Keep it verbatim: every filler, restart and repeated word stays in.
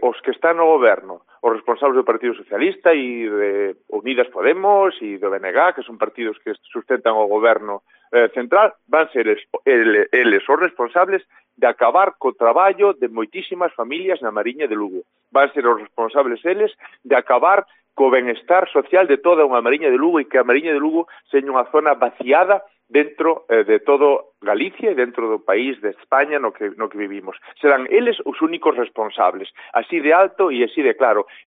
os que están no goberno, os responsables do Partido Socialista e de Unidas Podemos e do B N G, que son partidos que sustentan o goberno eh, central, van ser eles, eles os responsables de acabar co traballo de moitísimas familias na Mariña de Lugo. Van ser os responsables eles de acabar co benestar social de toda unha Mariña de Lugo e que a Mariña de Lugo seña unha zona vaciada dentro eh, de todo Galicia e dentro do país de España no que, no que vivimos. Serán eles os únicos responsables, así de alto e así de claro.